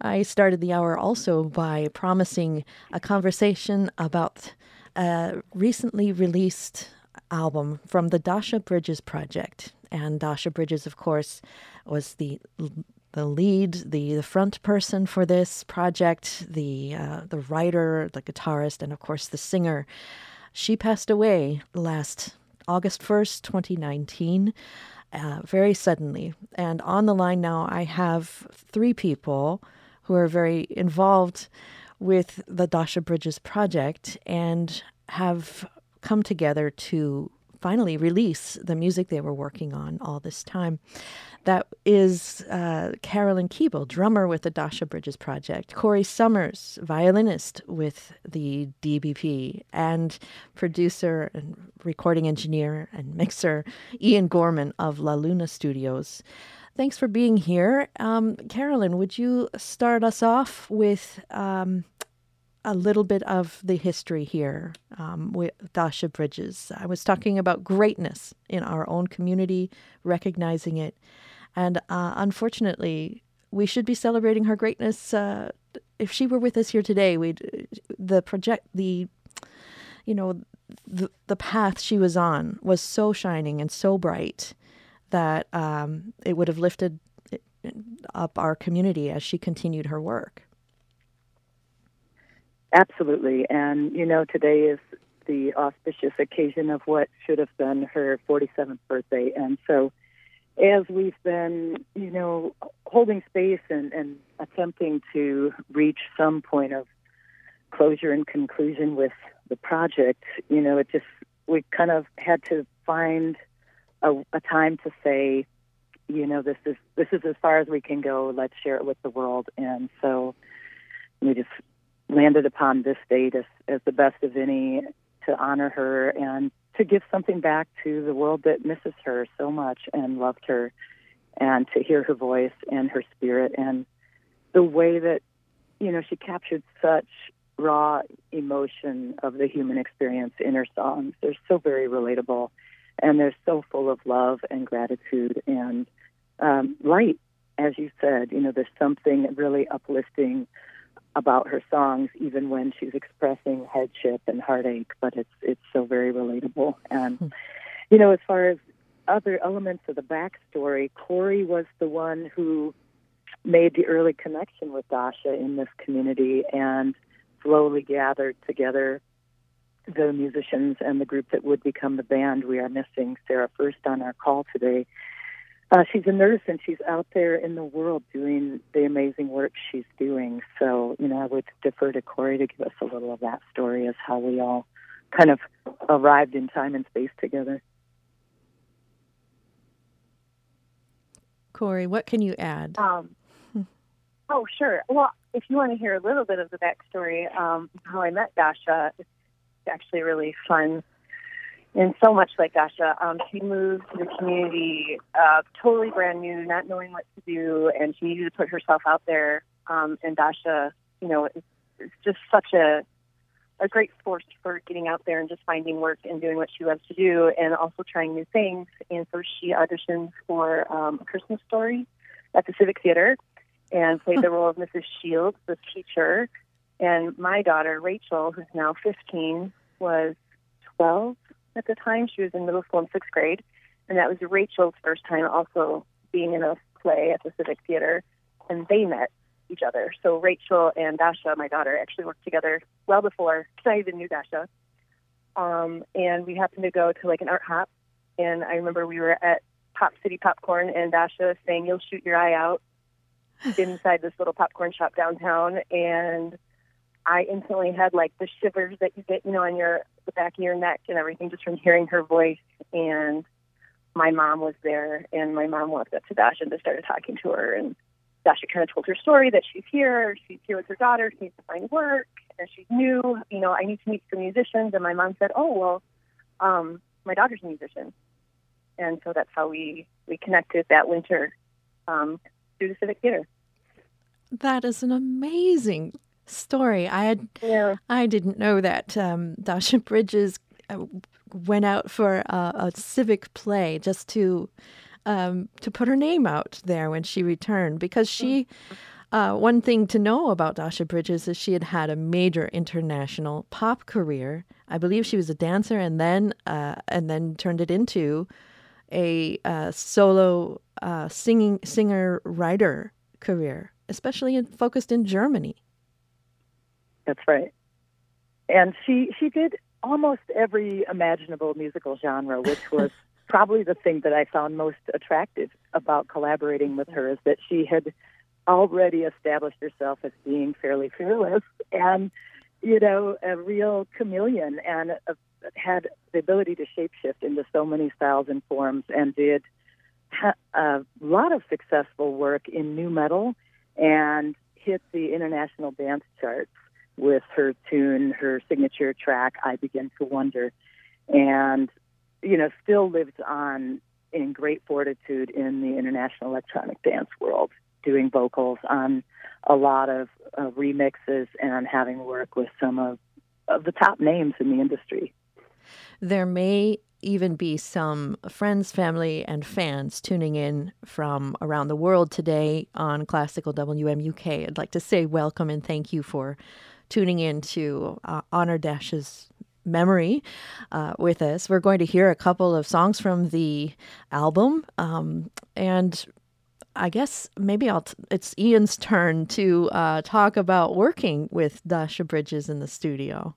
I started the hour also by promising a conversation about a recently released album from the Dasha Bridges Project. And Dasha Bridges, of course, was the lead, the front person for this project, the writer, the guitarist, and of course the singer. She passed away last August 1st, 2019, very suddenly. And on the line now, I have three people who are very involved with the Dasha Bridges project and have come together to finally release the music they were working on all this time. That is Carolyn Keeble, drummer with the Dasha Bridges Project, Corey Summers, violinist with the DBP, and producer and recording engineer and mixer Ian Gorman of La Luna Studios. Thanks for being here. Carolyn, would you start us off with a little bit of the history here with Dasha Bridges? I was talking about greatness in our own community, recognizing it. And unfortunately, we should be celebrating her greatness. If she were with us here today, the path she was on was so shining and so bright that it would have lifted up our community as she continued her work. Absolutely. And, today is the auspicious occasion of what should have been her 47th birthday. And so as we've been, holding space and attempting to reach some point of closure and conclusion with the project, we kind of had to find a time to say, this is as far as we can go. Let's share it with the world. And so we just landed upon this date as the best of any to honor her and to give something back to the world that misses her so much and loved her, and to hear her voice and her spirit and the way that, she captured such raw emotion of the human experience in her songs. They're so very relatable, and they're so full of love and gratitude and light, as you said. There's something really uplifting about her songs, even when she's expressing hardship and heartache, but it's so very relatable. And, as far as other elements of the backstory, Corey was the one who made the early connection with Dasha in this community and slowly gathered together the musicians and the group that would become the band. We are missing Sarah First on our call today. She's a nurse, and she's out there in the world doing the amazing work she's doing. So, I would defer to Corey to give us a little of that story as how we all kind of arrived in time and space together. Corey, what can you add? Oh, sure. Well, if you want to hear a little bit of the backstory, how I met Dasha, it's actually really fun. And so much like Dasha, she moved to the community totally brand new, not knowing what to do, and she needed to put herself out there. And Dasha, is just such a great force for getting out there and just finding work and doing what she loves to do, and also trying new things. And so she auditioned for A Christmas Story at the Civic Theater and played the role of Mrs. Shields, the teacher. And my daughter, Rachel, who's now 15, was 12 at the time. She was in middle school in 6th grade. And that was Rachel's first time also being in a play at the Civic Theater. And they met each other. So Rachel and Dasha, my daughter, actually worked together well before I even knew Dasha. And we happened to go to like an art hop. And I remember we were at Pop City Popcorn, and Dasha saying, "You'll shoot your eye out," inside this little popcorn shop downtown. And I instantly had like the shivers that you get, on the back of your neck and everything just from hearing her voice. And my mom was there, and my mom walked up to Dasha and just started talking to her. And Dasha kind of told her story that she's here with her daughter, she needs to find work, and she's new, I need to meet some musicians. And my mom said, "Oh, well, my daughter's a musician." And so that's how we connected that winter through the Civic Theater. That is an amazing story. I didn't know that Dasha Bridges went out for a civic play just to put her name out there when she returned, because she One thing to know about Dasha Bridges is she had had a major international pop career. I believe she was a dancer and then turned it into a solo singer-writer career, especially focused in Germany. That's right. And she did almost every imaginable musical genre, which was probably the thing that I found most attractive about collaborating with her, is that she had already established herself as being fairly fearless and, a real chameleon, and had the ability to shapeshift into so many styles and forms, and did a lot of successful work in nu metal and hit the international dance charts with her tune, her signature track, I Begin to Wonder, and, still lives on in great fortitude in the international electronic dance world, doing vocals on a lot of remixes and having work with some of the top names in the industry. There may even be some friends, family, and fans tuning in from around the world today on Classical WMUK. I'd like to say welcome and thank you for tuning in to honor Dasha's memory with us. We're going to hear a couple of songs from the album, and I guess maybe it's Ian's turn to talk about working with Dasha Bridges in the studio.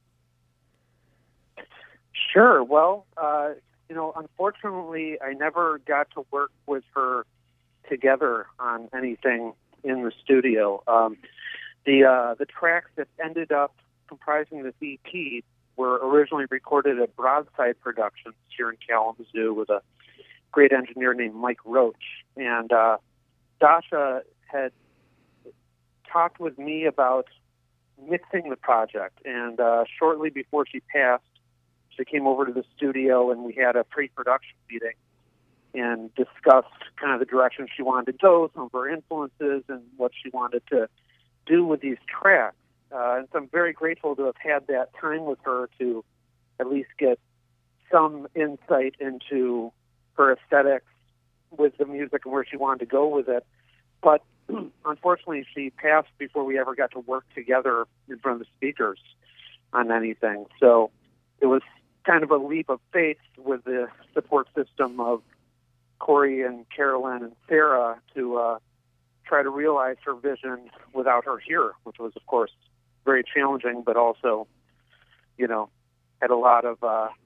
Sure. Well, unfortunately, I never got to work with her together on anything in the studio. The tracks that ended up comprising this EP were originally recorded at Broadside Productions here in Kalamazoo with a great engineer named Mike Roach. And Dasha had talked with me about mixing the project. And shortly before she passed, she came over to the studio and we had a pre-production meeting and discussed kind of the direction she wanted to go, some of her influences, and what she wanted to do with these tracks. And so I'm very grateful to have had that time with her to at least get some insight into her aesthetics with the music and where she wanted to go with it. But unfortunately, she passed before we ever got to work together in front of the speakers on anything. So it was kind of a leap of faith with the support system of Corey and Carolyn and Sarah to try to realize her vision without her here, which was, of course, very challenging, but also, had a lot of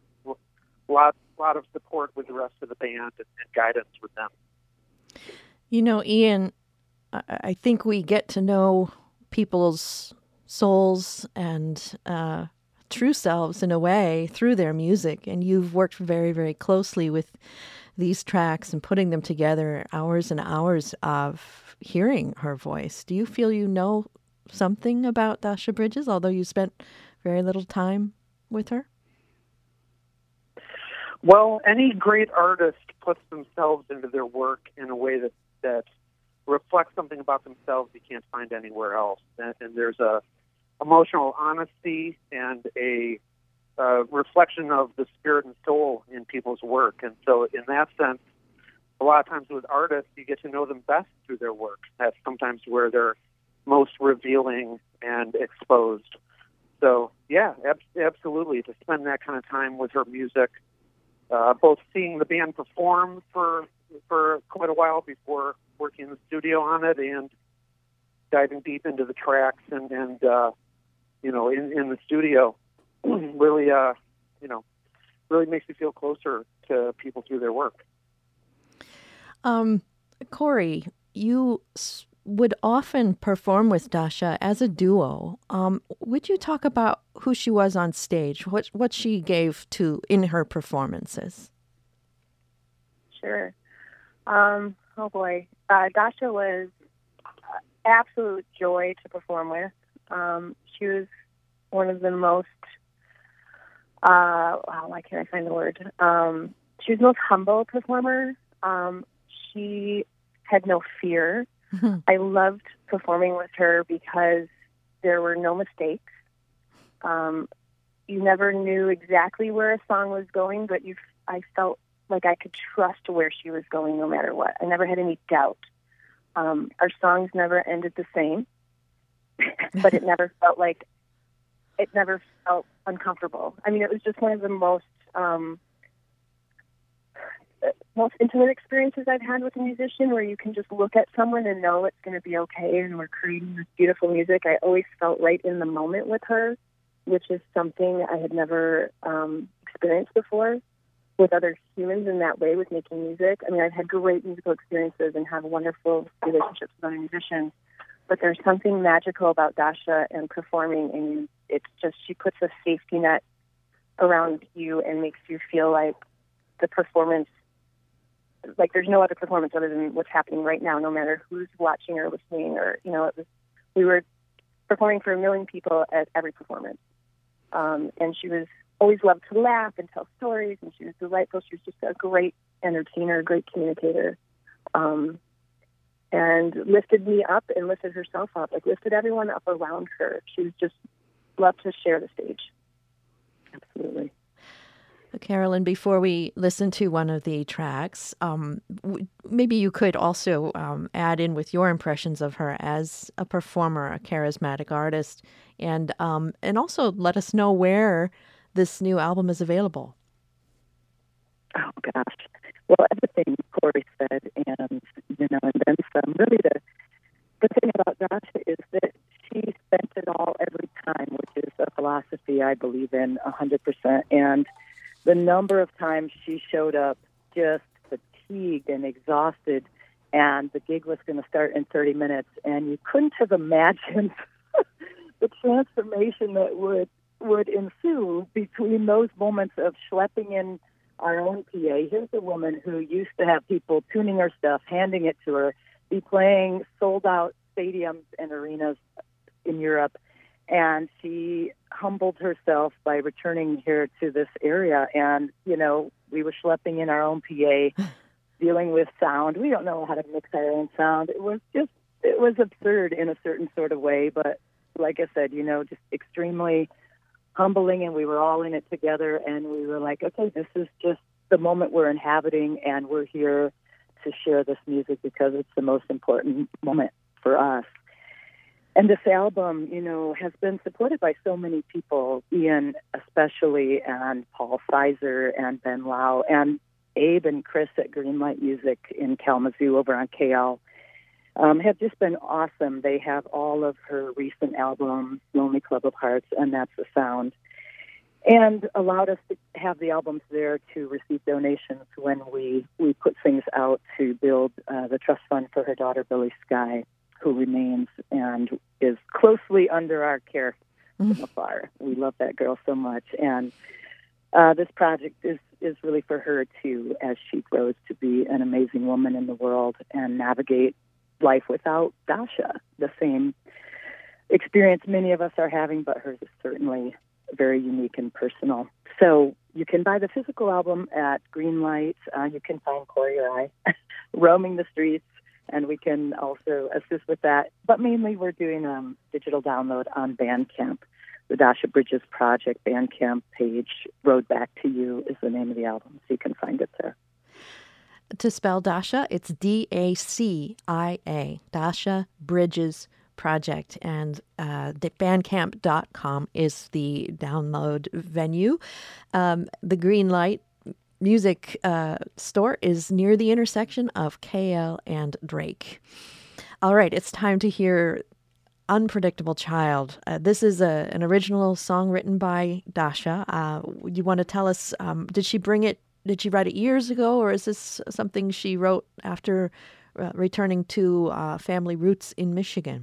support with the rest of the band and guidance with them. Ian, I think we get to know people's souls and true selves in a way through their music, and you've worked very, very closely with these tracks and putting them together, hours and hours of hearing her voice. Do you feel you know something about Dasha Bridges, although you spent very little time with her? Well, any great artist puts themselves into their work in a way that reflects something about themselves you can't find anywhere else. And there's a emotional honesty and a reflection of the spirit and soul in people's work. And so in that sense, a lot of times with artists, you get to know them best through their work. That's sometimes where they're most revealing and exposed. So, yeah, absolutely. To spend that kind of time with her music, both seeing the band perform for quite a while before working in the studio on it, and diving deep into the tracks and in the studio, really makes you feel closer to people through their work. Corey, you would often perform with Dasha as a duo. Would you talk about who she was on stage, what she gave in her performances? Sure. Oh boy, Dasha was absolute joy to perform with. She was one of the most, why can't I find the word? She was the most humble performer. She had no fear. Mm-hmm. I loved performing with her because there were no mistakes. You never knew exactly where a song was going, but I felt like I could trust where she was going no matter what. I never had any doubt Our songs never ended the same, but it never felt uncomfortable. I mean, it was just one of the most intimate experiences I've had with a musician, where you can just look at someone and know it's going to be okay, and we're creating this beautiful music. I always felt right in the moment with her, which is something I had never experienced before with other humans in that way with making music. I mean, I've had great musical experiences and have wonderful relationships with other musicians, but there's something magical about Dasha and performing, and it's just, she puts a safety net around you and makes you feel like the performance, like there's no other performance other than what's happening right now, no matter who's watching or listening, or, we were performing for 1 million people at every performance. And she was always loved to laugh and tell stories, and she was delightful. She was just a great entertainer, a great communicator, and lifted me up and lifted herself up, like lifted everyone up around her. She was just loved to share the stage. Absolutely. Carolyn, before we listen to one of the tracks, maybe you could also add in with your impressions of her as a performer, a charismatic artist, and also let us know where this new album is available. Oh, gosh. Well, everything Corey said, and then some. Really, the thing about Dasha is that she spent it all every time, which is a philosophy I believe in 100%. And the number of times she showed up just fatigued and exhausted, and the gig was going to start in 30 minutes, and you couldn't have imagined the transformation that would ensue between those moments of schlepping in our own PA. Here's a woman who used to have people tuning her stuff, handing it to her, be playing sold-out stadiums and arenas in Europe, and she humbled herself by returning here to this area. And, we were schlepping in our own PA, dealing with sound. We don't know how to mix our own sound. It was absurd in a certain sort of way, but like I said, just extremely humbling, and we were all in it together, and we were like, okay, this is just the moment we're inhabiting, and we're here to share this music because it's the most important moment for us. And this album, has been supported by so many people, Ian especially, and Paul Sizer, and Ben Lau, and Abe and Chris at Greenlight Music in Kalamazoo over on KL. Have just been awesome. They have all of her recent albums, Lonely Club of Hearts, and That's the Sound, and allowed us to have the albums there to receive donations when we put things out to build the trust fund for her daughter, Billie Skye, who remains and is closely under our care from afar. We love that girl so much. And this project is really for her, too, as she grows to be an amazing woman in the world and navigate life without Dasha, the same experience many of us are having, but hers is certainly very unique and personal. So you can buy the physical album at Greenlight. You can find Corey or I roaming the streets, and we can also assist with that. But mainly we're doing digital download on Bandcamp. The Dasha Bridges Project Bandcamp page, Road Back to You, is the name of the album, so you can find it there. To spell Dasha, it's D-A-C-I-A, Dasha Bridges Project, and bandcamp.com is the download venue. The Greenlight Music store is near the intersection of KL and Drake. All right, it's time to hear Unpredictable Child. This is an original song written by Dasha. You want to tell us, did she write it years ago, or is this something she wrote after returning to family roots in Michigan?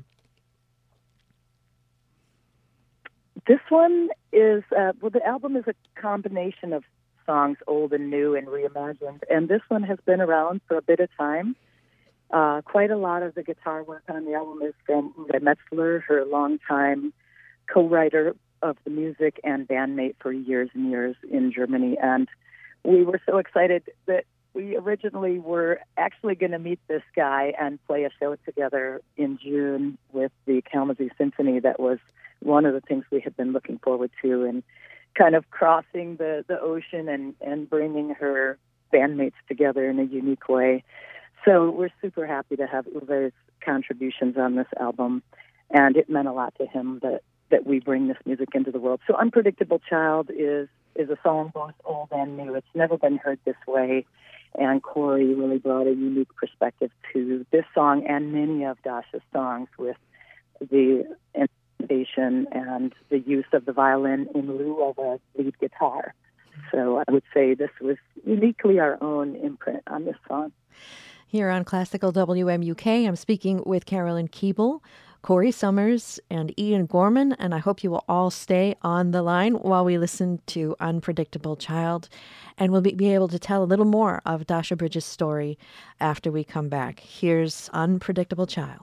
This one is, the album is a combination of songs, old and new and reimagined, and this one has been around for a bit of time. Quite a lot of the guitar work on the album is from Uwe Metzler, her longtime co-writer of the music and bandmate for years and years in Germany. And we were so excited that we originally were actually going to meet this guy and play a show together in June with the Kalamazoo Symphony. That was one of the things we had been looking forward to, and kind of crossing the ocean and bringing her bandmates together in a unique way. So we're super happy to have Uwe's contributions on this album, and it meant a lot to him that we bring this music into the world. So Unpredictable Child is a song both old and new. It's never been heard this way, and Corey really brought a unique perspective to this song and many of Dasha's songs with the innovation and the use of the violin in lieu of a lead guitar. So I would say this was uniquely our own imprint on this song. Here on Classical WMUK, I'm speaking with Carolyn Keeble, Corey Summers, and Ian Gorman, and I hope you will all stay on the line while we listen to Unpredictable Child, and we'll be able to tell a little more of Dasha Bridges' story after we come back. Here's Unpredictable Child.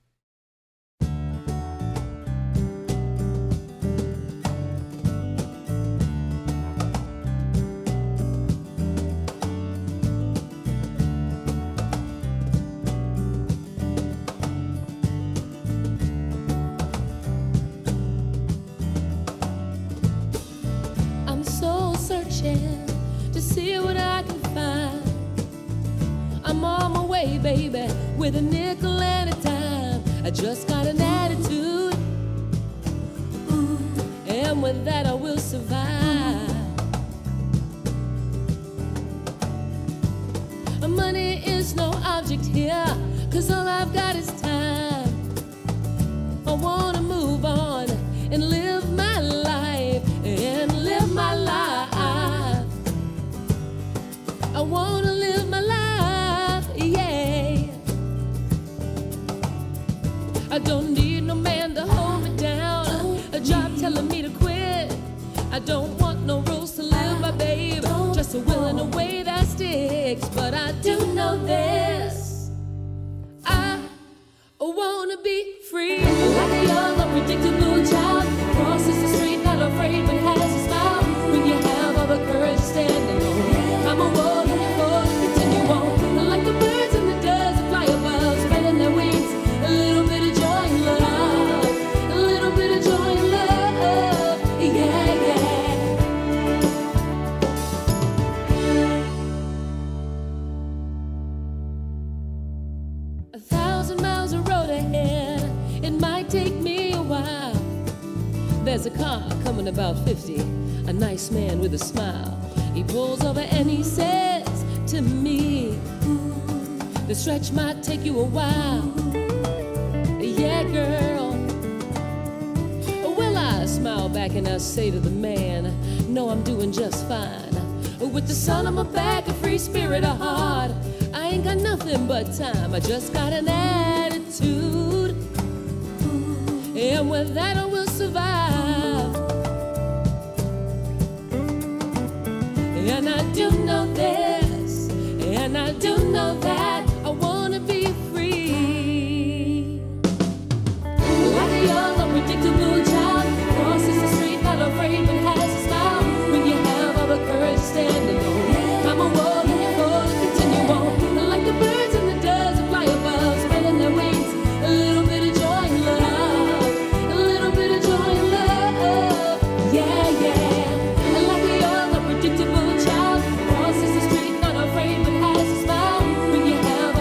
To see what I can find. I'm on my way, baby, with a nickel and a dime. I just got an attitude, and with that I will survive. Money is no object here, 'cause all I've got is time. I wanna move on and live my life, and live my life. I wanna live my life, yeah. I don't need no man to hold me down, a job telling me to quit. I don't want no rules to live by, babe, just a will and a way that sticks. But I do know this, I wanna be free. Like a young, unpredictable child, crosses the street, not afraid but has a smile. When you have all the courage to stand alone, I'm a warrior. There's a car coming about 50, a nice man with a smile. He pulls over and he says to me, the stretch might take you a while. Yeah, girl. Well, I smile back and I say to the man, no, I'm doing just fine. With the sun on my back, a free spirit, a heart, I ain't got nothing but time. I just got an attitude, and with that I will survive. And I do know this, and I do know that I wanna be free. Like a young, unpredictable child, crosses the street, not afraid but has a smile. When you have all the courage to stand alone, I'm a warrior for to continue on. Like the birds and the doves that fly above, spreading their wings, a little bit of joy and love, a little bit of joy and love, yeah, yeah. And like a young, unpredictable child, crosses the street, not afraid but has a smile. When you have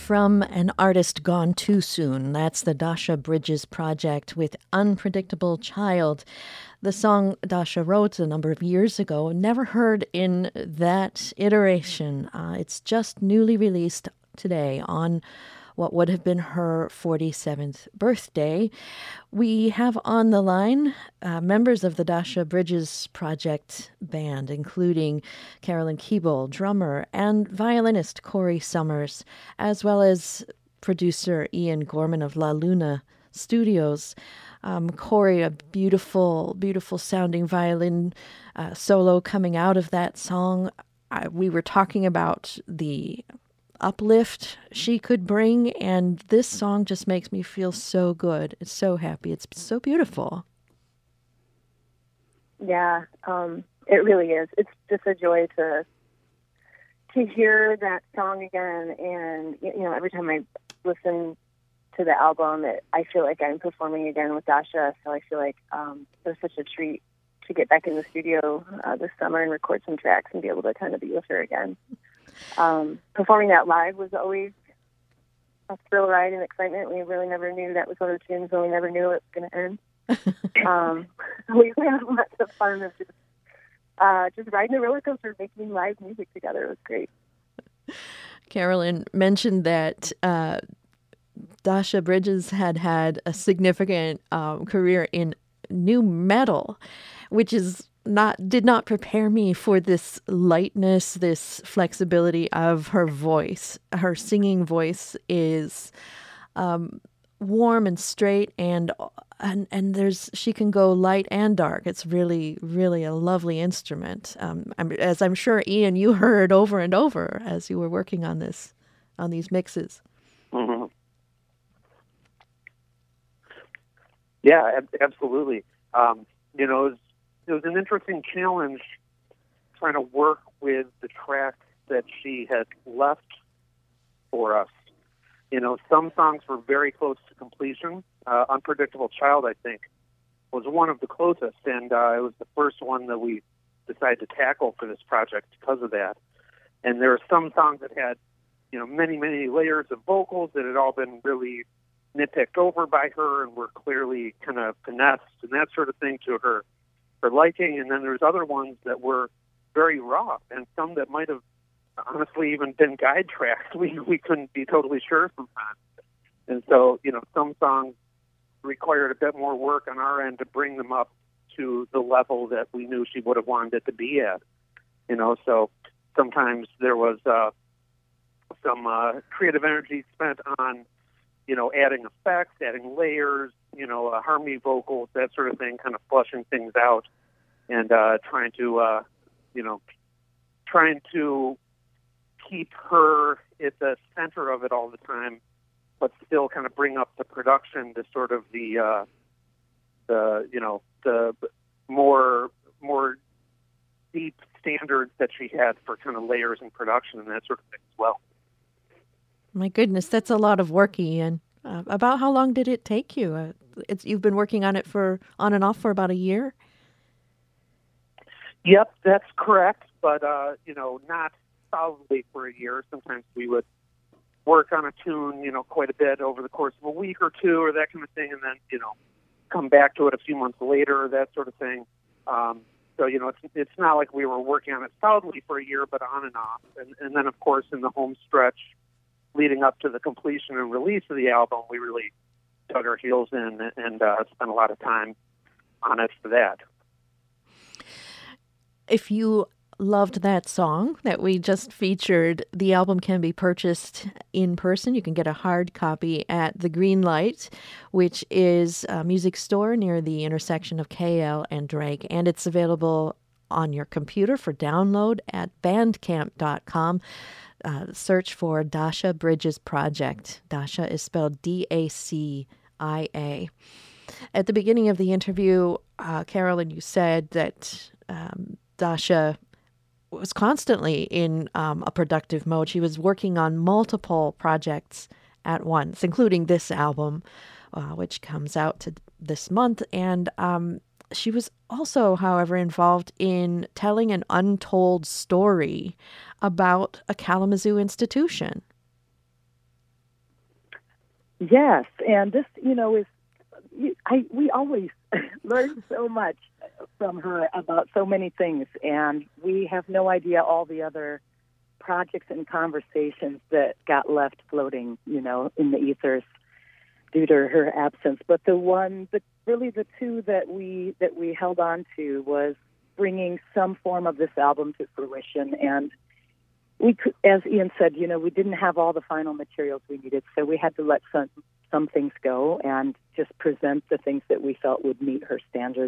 From an artist gone too soon, that's the Dasha Bridges Project with Unpredictable Child. The song Dasha wrote a number of years ago, never heard in that iteration. It's just newly released today on what would have been her 47th birthday. We have on the line members of the Dasha Bridges Project band, including Carolyn Keeble, drummer, and violinist Corey Summers, as well as producer Ian Gorman of La Luna Studios. Corey, a beautiful, beautiful sounding violin solo coming out of that song. We were talking about the uplift she could bring, and this song just makes me feel so good. It's so happy. It's so beautiful. Yeah, it really is. It's just a joy to hear that song again, and every time I listen to the album, I feel like I'm performing again with Dasha. So I feel like it was such a treat to get back in the studio this summer and record some tracks and be able to kind of be with her again. Performing that live was always a thrill ride and excitement. We really never knew that was one of the tunes, and we never knew it was going to end. We had lots of fun of just riding the roller coaster, making live music together. It was great. Carolyn mentioned that Dasha Bridges had a significant career in nu metal, which did not prepare me for this lightness, this flexibility of her voice. Her singing voice is warm and straight, and she can go light and dark. It's really, really a lovely instrument. As I'm sure, Ian, you heard over and over as you were working on these mixes. Mm-hmm. Yeah, absolutely. It was an interesting challenge trying to work with the tracks that she had left for us. Some songs were very close to completion. Unpredictable Child, I think, was one of the closest, and it was the first one that we decided to tackle for this project because of that. And there are some songs that had, many, many layers of vocals that had all been really nitpicked over by her and were clearly kind of finessed and that sort of thing to her liking. And then there's other ones that were very raw, and some that might have honestly even been guide tracks. We couldn't be totally sure sometimes. And so, some songs required a bit more work on our end to bring them up to the level that we knew she would have wanted it to be at. So sometimes there was some creative energy spent on, adding effects, adding layers, harmony vocals, that sort of thing, kind of flushing things out, and trying to keep her at the center of it all the time, but still kind of bring up the production to sort of the more deep standards that she had for kind of layers and production and that sort of thing as well. My goodness, that's a lot of work, Ian. About how long did it take you? You've been working on it on and off for about a year? Yep, that's correct, but not solidly for a year. Sometimes we would work on a tune, quite a bit over the course of a week or two or that kind of thing, and then, come back to it a few months later, that sort of thing. So, it's not like we were working on it solidly for a year, but on and off. And then, of course, in the home stretch leading up to the completion and release of the album, we really dug our heels in and spent a lot of time on it for that. If you loved that song that we just featured, the album can be purchased in person. You can get a hard copy at the Green Light, which is a music store near the intersection of KL and Drake, and it's available on your computer for download at bandcamp.com. Search for Dasha Bridges Project. Dasha is spelled Dacia. At the beginning of the interview, Carolyn, you said that Dasha was constantly in a productive mode. She was working on multiple projects at once, including this album, which comes out this month. And she was also, however, involved in telling an untold story about a Kalamazoo institution. Yes, and this, is we always learn so much from her about so many things, and we have no idea all the other projects and conversations that got left floating, in the ethers due to her absence. But really the two that we held on to was bringing some form of this album to fruition. And we could, as Ian said, we didn't have all the final materials we needed, so we had to let some things go and just present the things that we felt would meet her standard.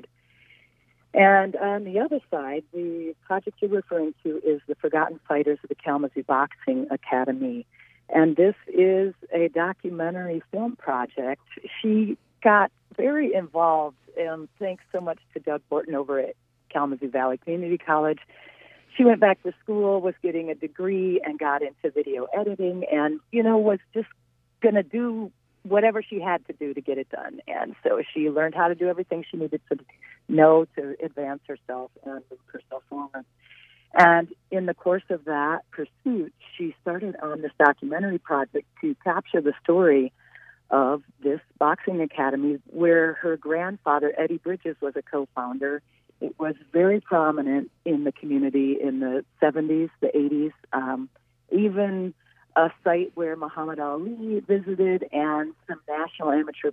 And on the other side, the project you're referring to is the Forgotten Fighters of the Kalamazoo Boxing Academy. And this is a documentary film project. She got very involved, and thanks so much to Doug Borton over at Kalamazoo Valley Community College. She went back to school, was getting a degree, and got into video editing, and, was just going to do whatever she had to do to get it done. And so she learned how to do everything she needed to know to advance herself and move herself forward. And in the course of that pursuit, she started on this documentary project to capture the story of this boxing academy where her grandfather, Eddie Bridges, was a co-founder. It was very prominent in the community in the 70s, the 80s, even a site where Muhammad Ali visited and some national amateur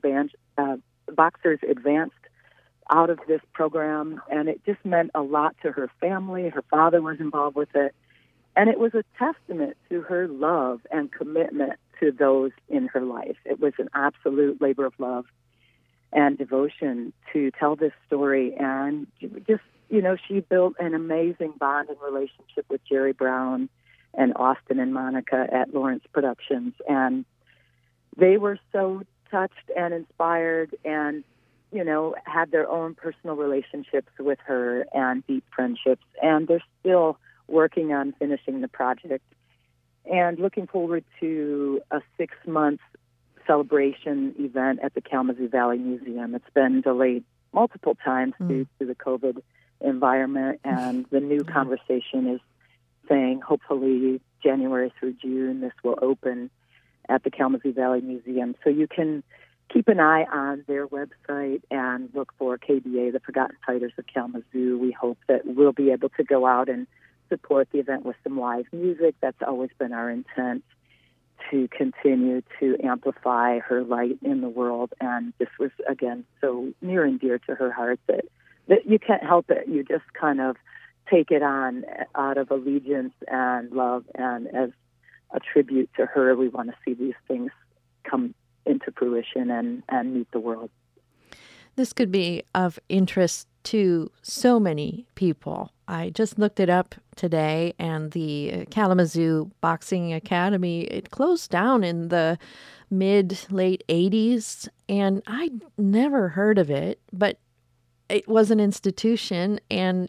boxers advanced out of this program. And it just meant a lot to her family. Her father was involved with it. And it was a testament to her love and commitment to those in her life. It was an absolute labor of love and devotion to tell this story. And just, she built an amazing bond and relationship with Jerry Brown and Austin and Monica at Lawrence Productions. And they were so touched and inspired and, had their own personal relationships with her and deep friendships. And they're still working on finishing the project and looking forward to a 6-month celebration event at the Kalamazoo Valley Museum. It's been delayed multiple times due to the COVID environment, and the new conversation is saying hopefully January through June this will open at the Kalamazoo Valley Museum. So you can keep an eye on their website and look for KBA, the Forgotten Fighters of Kalamazoo. We hope that we'll be able to go out and support the event with some live music. That's always been our intent, to continue to amplify her light in the world. And this was, again, so near and dear to her heart that you can't help it. You just kind of take it on out of allegiance and love. And as a tribute to her, we want to see these things come into fruition and meet the world. This could be of interest to so many people. I just looked it up today, and the Kalamazoo Boxing Academy, it closed down in the mid-late 80s, and I'd never heard of it, but it was an institution, and,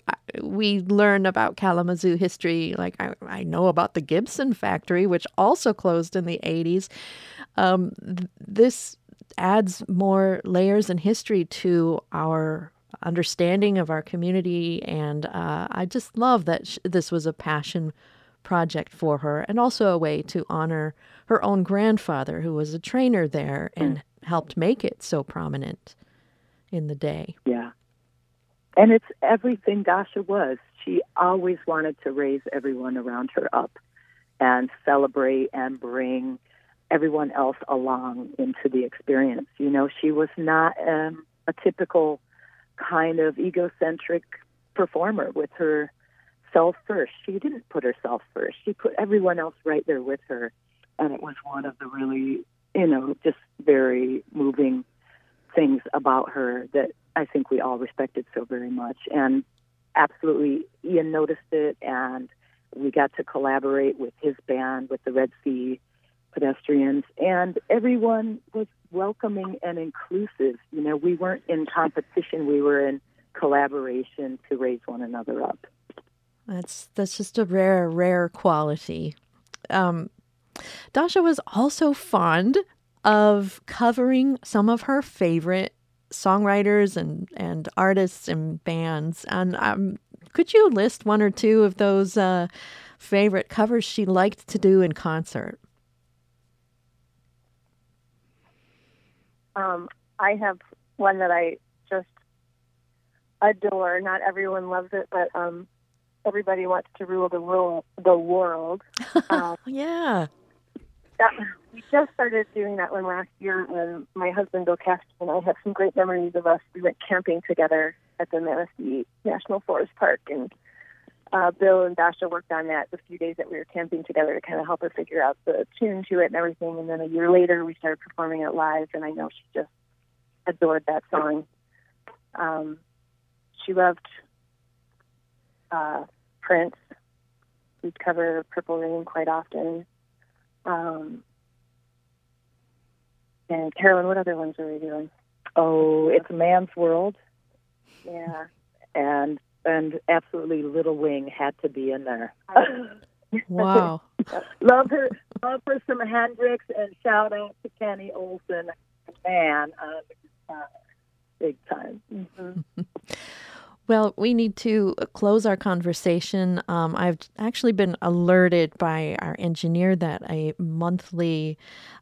we learn about Kalamazoo history. Like, I know about the Gibson factory, which also closed in the 80s. This adds more layers in history to our understanding of our community, and I just love that this was a passion project for her, and also a way to honor her own grandfather, who was a trainer there and helped make it so prominent in the day. Yeah. And it's everything Dasha was. She always wanted to raise everyone around her up and celebrate and bring everyone else along into the experience. She was not a typical kind of egocentric performer with herself first. She didn't put herself first. She put everyone else right there with her. And it was one of the really, just very moving things about her that I think we all respected so very much. And absolutely, Ian noticed it, and we got to collaborate with his band, with the Red Sea Pedestrians, and everyone was welcoming and inclusive. We weren't in competition, we were in collaboration to raise one another up. That's just a rare quality. Dasha was also fond of covering some of her favorite songwriters and artists and bands. And could you list one or two of those favorite covers she liked to do in concert? I have one that I just adore. Not everyone loves it, but everybody wants to rule the world. Yeah. We just started doing that one last year, and my husband Bill Cassidy and I have some great memories of us. We went camping together at the Manistee National Forest Park, and Bill and Dasha worked on that the few days that we were camping together to kind of help her figure out the tune to it and everything. And then a year later, we started performing it live, and I know she just adored that song. She loved Prince. We'd cover Purple Rain quite often. And Carolyn, what other ones are we doing? Oh, It's a Man's World. Yeah. And absolutely Little Wing had to be in there. Wow. Love her some Hendrix, and shout out to Kenny Olson, man, big time. Mm-hmm. Well, we need to close our conversation. I've actually been alerted by our engineer that a monthly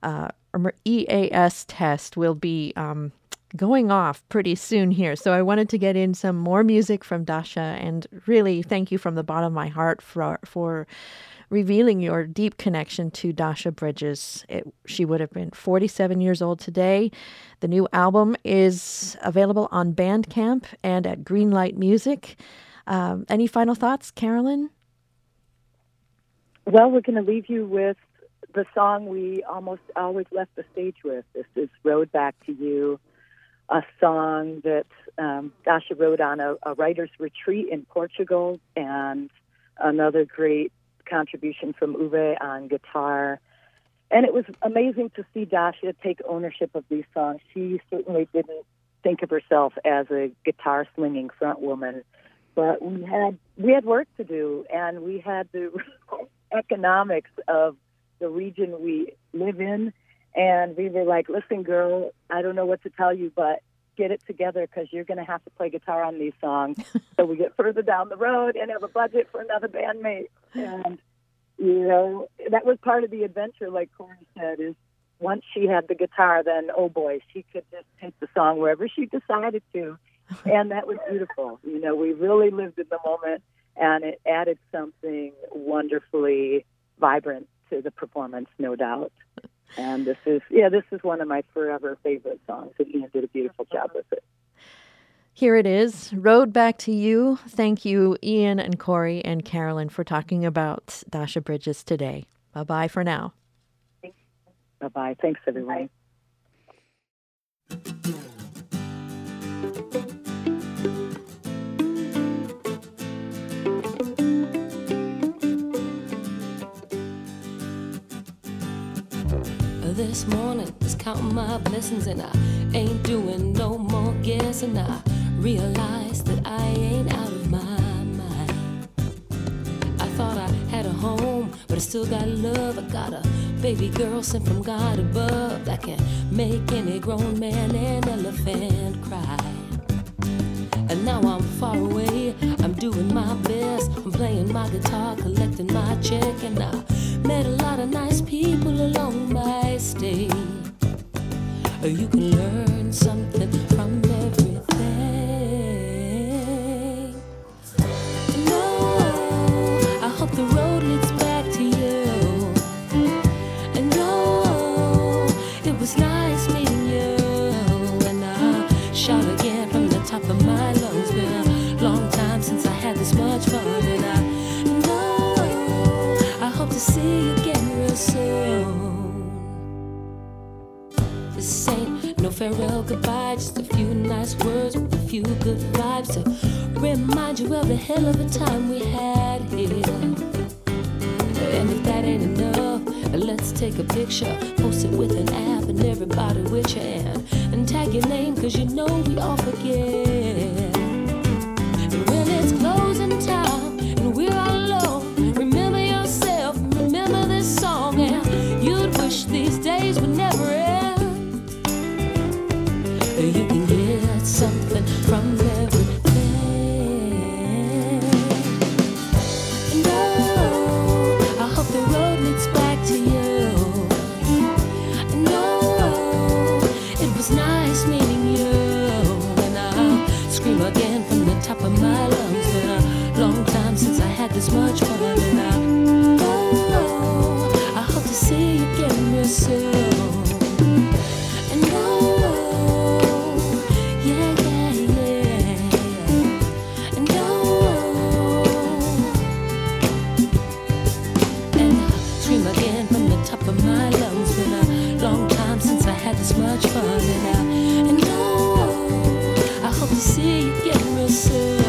EAS test will be going off pretty soon here. So I wanted to get in some more music from Dasha, and really thank you from the bottom of my heart for revealing your deep connection to Dasha Bridges. She would have been 47 years old today. The new album is available on Bandcamp and at Greenlight Music. Any final thoughts, Carolyn? Well, we're going to leave you with the song we almost always left the stage with. This is Road Back to You, a song that Dasha wrote on a writer's retreat in Portugal, and another great contribution from Uwe on guitar. And it was amazing to see Dasha take ownership of these songs. She certainly didn't think of herself as a guitar slinging front woman, but we had work to do, and we had the economics of the region we live in, and we were like, listen, girl, I don't know what to tell you, but get it together, because you're going to have to play guitar on these songs. So we get further down the road and have a budget for another bandmate. And, that was part of the adventure, like Corey said, is once she had the guitar, then, oh boy, she could just take the song wherever she decided to. And that was beautiful. We really lived in the moment, and it added something wonderfully vibrant to the performance, no doubt. And this is one of my forever favorite songs, and Ian did a beautiful job with it. Here it is, Road Back to You. Thank you, Ian and Corey and Carolyn, for talking about Dasha Bridges today. Bye-bye for now. Bye-bye. Thanks, everyone. This morning, just counting my blessings, and I ain't doing no more guessing. I realize that I ain't out of my mind. I thought I had a home, but I still got love. I got a baby girl sent from God above that can make any grown man and elephant cry. And now I'm far away, I'm doing my best, I'm playing my guitar, collecting my check, and I met a lot of nice people along my stay. You can learn something from everything. No, I hope the road leads back to you. And no, it was nice meeting you. And I shout again from the top of my lungs. Been a long time since I had this much fun. And I know I hope to see you again real soon. This ain't no farewell goodbye, just a few nice words with a few good vibes to remind you of the hell of a time we had here. And if that ain't enough, let's take a picture, post it with an app, and everybody with your hand, and tag your name, cause you know we all forget. And when it's closing time and we're all alone, remember yourself, remember this song, and you'd wish these days would never end. You can get something from everything. No, I hope the road leads back to you. No, it was nice. It's much fun and I hope to see you again real soon.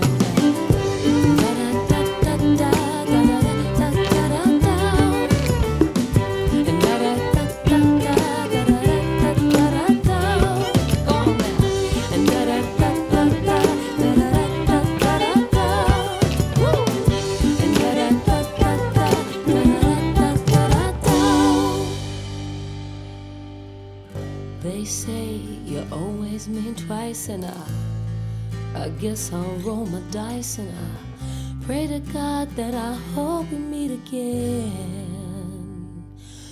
They say you always mean twice, and I guess I'll roll my dice, and I pray to God that I hope we meet again.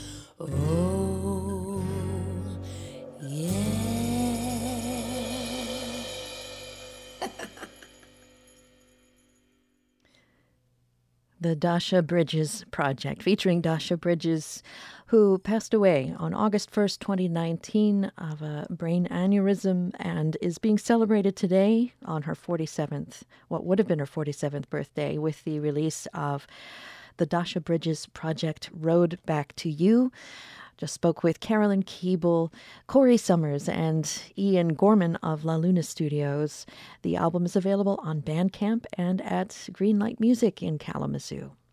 Oh, yeah. The Dasha Bridges Project, featuring Dasha Bridges, who passed away on August 1st, 2019, of a brain aneurysm and is being celebrated today on her 47th, what would have been her 47th birthday, with the release of the Dasha Bridges Project Road Back to You. Just spoke with Carolyn Keeble, Corey Summers, and Ian Gorman of La Luna Studios. The album is available on Bandcamp and at Greenlight Music in Kalamazoo.